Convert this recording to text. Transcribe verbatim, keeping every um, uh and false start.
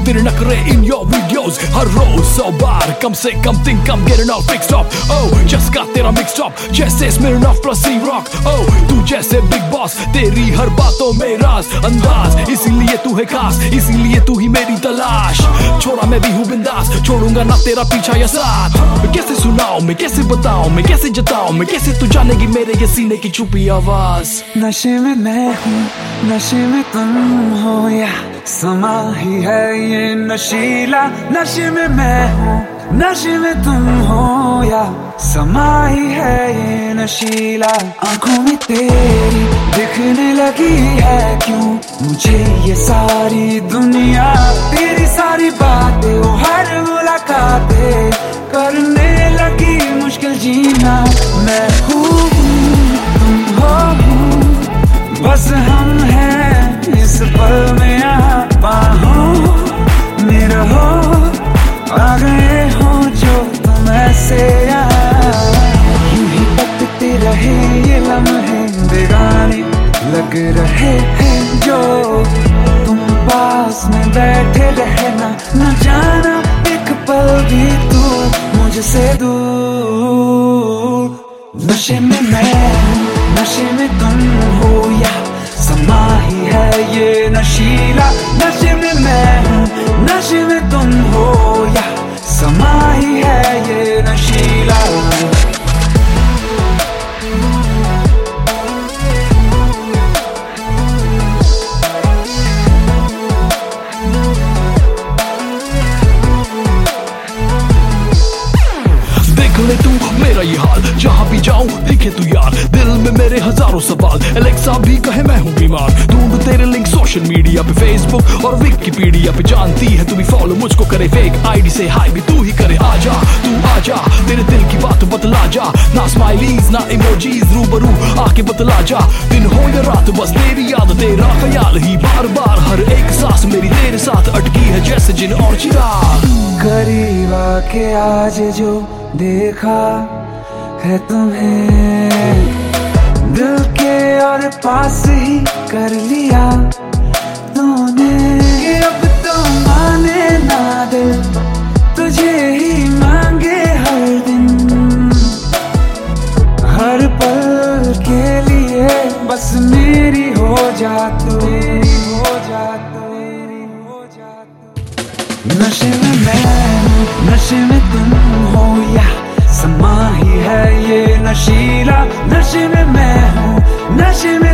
तेरे नखरे in your videos हर रोज सौ बार कम से कम think I'm getting all fixed up. Oh just got तेरा mixed up जैसे Smirnoff plus C-Rock. Oh तू जैसे बिग बॉस तेरी हर बातों में राज अंदाज, इसीलिए तू है खास, इसीलिए तू ही मेरी तलाश. छोड़ा मैं भी हूँ बिंदास, छोड़ूंगा ना तेरा पीछा या साथ. मैं कैसे सुनाऊं, मैं कैसे बताऊं, मैं कैसे जताऊं, मैं कैसे तू जानेगी मेरे ये सीने की छुपी आवाज. नशे में मैं हूँ, नशे में तुम हो, या समा ही है ये नशीला. नशे में मैं हूँ, नशे में तुम हो, या समा ही है ये नशीला. आंखों में तेरी दिखने लगी है क्यों मुझे ये सारी दुनिया. तेरी सारी बातें वो हर मुलाकातें करने लगी मुश्किल जीना. मैं हूँ तुम हो, बस हम हैं इस पल में यहाँ. बाहों में रहो, आ गए हो जो तुम ऐसे यहाँ. यूं ही पकते रहे ये लम्हे बेगाने लग रहे हैं जो तुम पास में बैठे रहना. न जाना एक पल भी तू मुझसे दूर. नशे में मैं हूँ, नशे में तुम हो, या समा ही है ये नशीला. नशे में मैं हूँ, नशे में तुम हो, या समा ही है ये नशीला. ले तू मेरा ये हाल, जहाँ भी जाऊं दिखे तू यार. दिल में मेरे हजारों सवाल, एलेक्सा भी कहे मैं हूँ बीमार. ढूंढ तेरे लिंक सोशल मीडिया पे, फेसबुक और विकिपीडिया पे. जानती है तू भी फॉलो मुझको करे, फेक आईडी से हाई भी तू ही करे. आजा तू आजा, तेरे दिल की बात बतला जा. ना स्माइलीज ना इमोजीज, रूबरू आके बतला जा. दिन हो या रात बस तेरी याद, तेरा ख्याल ही बार बार. हर एक सांस मेरी तेरे साथ अटकी है जैसे जिन और चिराग. करीब आके आज जो देखा है तुम्हें, दिल के और पास ही कर लिया तूने. अब तो माने ना दिल, तुझे ही मांगे हर दिन. हर पल के लिए बस मेरी हो जा तू, हो जा तू, हो जा तू. नशे में मैं हूँ, नशे में तुम हो, या समा ही है ये नशीला. नशे में मैं हूँ, नशे में